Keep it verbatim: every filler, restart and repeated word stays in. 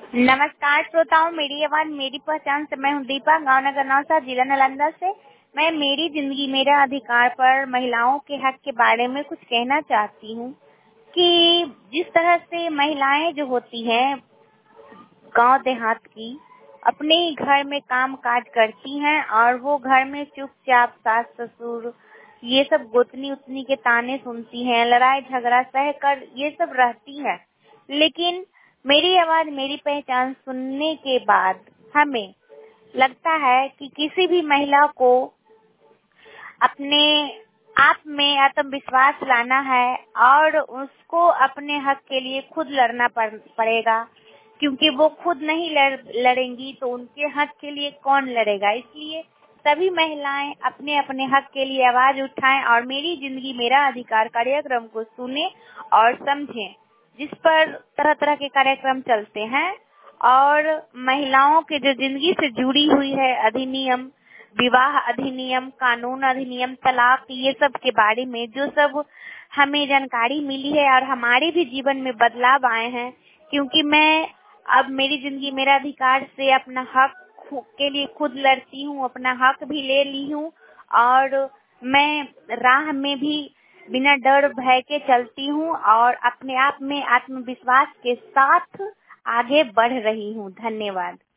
नमस्कार श्रोताओं, मेरी आवाज मेरी पहचान से मैं हूँ दीपा, गाँव नगर नौसा, जिला नालंदा से। मैं मेरी जिंदगी मेरा अधिकार पर महिलाओं के हक के बारे में कुछ कहना चाहती हूँ कि जिस तरह से महिलाएं जो होती हैं गांव देहात की, अपने ही घर में काम काज करती हैं और वो घर में चुपचाप सास ससुर ये सब गोतनी उतनी के ताने सुनती हैं, लड़ाई झगड़ा सह कर ये सब रहती है। लेकिन मेरी आवाज मेरी पहचान सुनने के बाद हमें लगता है कि किसी भी महिला को अपने आप में आत्मविश्वास लाना है और उसको अपने हक के लिए खुद लड़ना पड़ेगा, क्योंकि वो खुद नहीं लड़, लड़ेंगी तो उनके हक के लिए कौन लड़ेगा। इसलिए सभी महिलाएं अपने अपने हक के लिए आवाज उठाएं और मेरी जिंदगी मेरा अधिकार कार्यक्रम को सुने और समझें, जिस पर तरह तरह के कार्यक्रम चलते हैं और महिलाओं के जो जिंदगी से जुड़ी हुई है अधिनियम, विवाह अधिनियम, कानून अधिनियम, तलाक, ये सब के बारे में जो सब हमें जानकारी मिली है और हमारे भी जीवन में बदलाव आए हैं, क्योंकि मैं अब मेरी जिंदगी मेरा अधिकार से अपना हक के लिए खुद लड़ती हूँ, अपना हक भी ले ली हूँ और मैं राह में भी बिना डर भय के चलती हूँ और अपने आप में आत्मविश्वास के साथ आगे बढ़ रही हूँ। धन्यवाद।